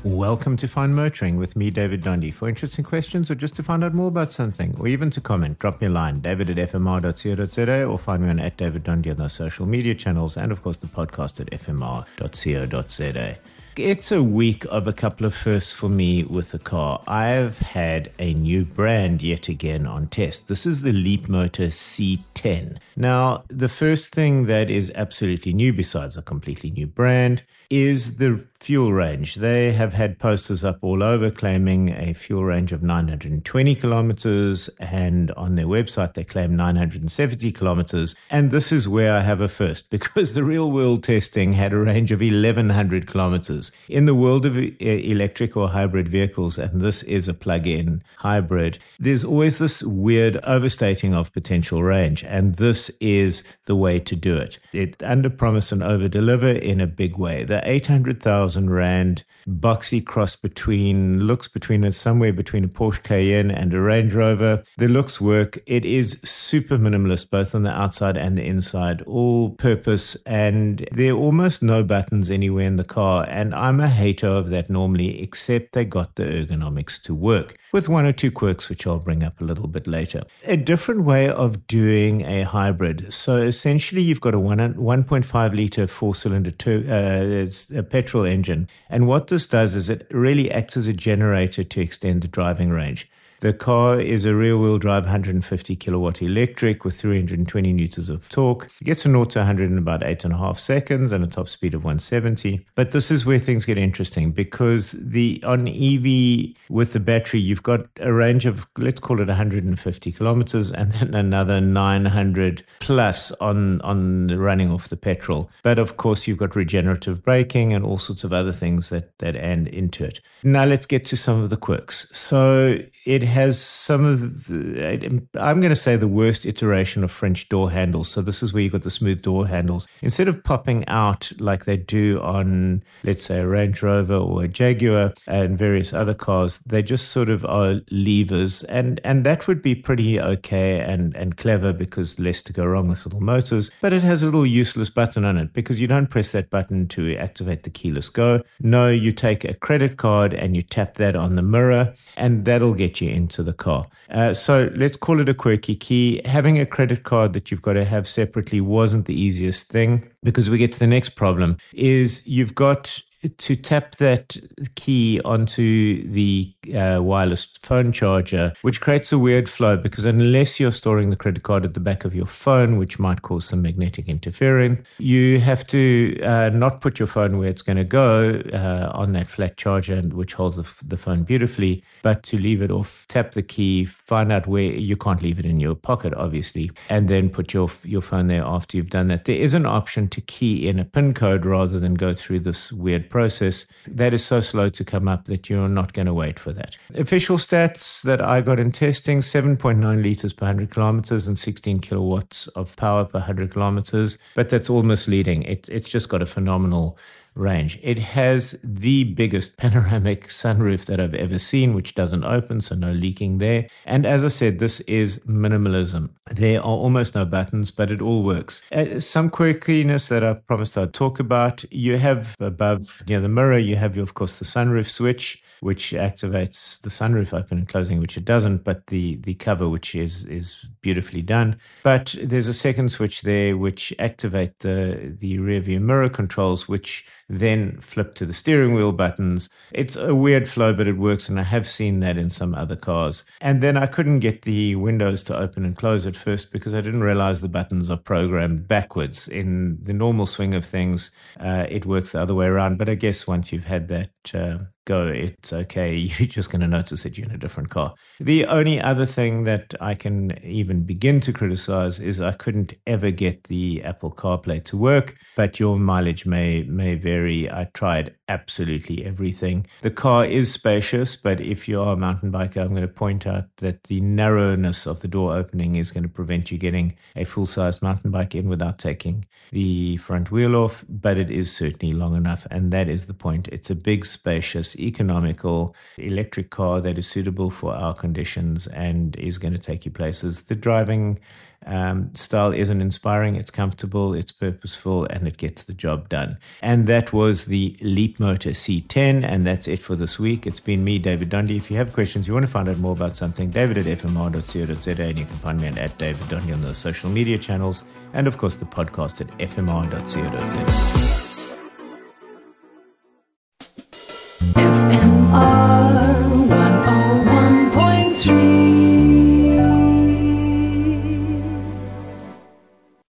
Welcome to Find Motoring with me, David Dondi. For interesting questions or just to find out more about something or even to comment, drop me a line, david@fmr.co.za, or find me on @DavidDondi on those social media channels, and of course the podcast at fmr.co.za. It's a week of a couple of firsts for me with the car. I've had a new brand yet again on test. This is the Leapmotor C10. Now, the first thing that is absolutely new, besides a completely new brand, is the fuel range. They have had posters up all over claiming a fuel range of 920 kilometers, and on their website they claim 970 kilometers. And this is where I have a first, because the real world testing had a range of 1100 kilometers. In the world of electric or hybrid vehicles, and this is a plug-in hybrid, there's always this weird overstating of potential range, and this is the way to do it. It under-promise and over-deliver in a big way. The 800,000 Rand boxy cross looks somewhere between a Porsche Cayenne and a Range Rover. The looks work. It is super minimalist, both on the outside and the inside, all purpose, and there are almost no buttons anywhere in the car, and I'm a hater of that normally, except they got the ergonomics to work, with one or two quirks which I'll bring up a little bit later. A different way of doing a hybrid. So essentially you've got a 1.5 litre four-cylinder a petrol engine, and what this does is it really acts as a generator to extend the driving range. The car is a rear-wheel drive 150 kilowatt electric with 320 newtons of torque. It gets a 0 to 100 in about 8.5 seconds and a top speed of 170. But this is where things get interesting, because on EV with the battery, you've got a range of, let's call it 150 kilometers, and then another 900 plus on running off the petrol. But of course, you've got regenerative braking and all sorts of other things that add into it. Now let's get to some of the quirks. So it has some of I'm going to say the worst iteration of French door handles. So this is where you've got the smooth door handles. Instead of popping out like they do on, let's say, a Range Rover or a Jaguar and various other cars, they just sort of are levers. And that would be pretty okay and clever, because less to go wrong with little motors. But it has a little useless button on it, because you don't press that button to activate the keyless go. No, you take a credit card and you tap that on the mirror, and that'll get you into the car. So let's call it a quirky key. Having a credit card that you've got to have separately wasn't the easiest thing, because we get to the next problem is you've got to tap that key onto the wireless phone charger, which creates a weird flow, because unless you're storing the credit card at the back of your phone, which might cause some magnetic interference, you have to not put your phone where it's going to go on that flat charger, which holds the phone beautifully, but to leave it off, tap the key, find out where you can't leave it in your pocket, obviously, and then put your phone there after you've done that. There is an option to key in a PIN code rather than go through this weird process. That is so slow to come up that you're not going to wait for that. Official stats that I got in testing: 7.9 liters per 100 kilometers and 16 kilowatts of power per 100 kilometers. But that's all misleading. It's just got a phenomenal range. It has the biggest panoramic sunroof that I've ever seen, which doesn't open, so no leaking there. And as I said, this is minimalism. There are almost no buttons, but it all works. Some quirkiness that I promised I'd talk about. You have above, near the mirror, you have, of course, the sunroof switch, which activates the sunroof open and closing, which it doesn't, but the cover, which is beautifully done. But there's a second switch there which activate the rear view mirror controls, which then flip to the steering wheel buttons. It's a weird flow, but it works, and I have seen that in some other cars. And then I couldn't get the windows to open and close at first, because I didn't realize the buttons are programmed backwards. In the normal swing of things, it works the other way around. But I guess once you've had that go, it's okay. You're just going to notice that you're in a different car. The only other thing that I can even begin to criticize is I couldn't ever get the Apple CarPlay to work, but your mileage may vary. I tried absolutely everything. The car is spacious, but if you are a mountain biker, I'm going to point out that the narrowness of the door opening is going to prevent you getting a full-size mountain bike in without taking the front wheel off, but it is certainly long enough, and that is the point. It's a big, spacious, economical electric car that is suitable for our conditions and is going to take you places. The driving Style isn't inspiring, it's comfortable, it's purposeful, and it gets the job done. And that was the Leapmotor C10, and that's it for this week. It's been me, David Dundee. If you have questions, you want to find out more about something, david@fmr.co.za, and you can find me at David Dundee on those social media channels, and of course the podcast at fmr.co.za.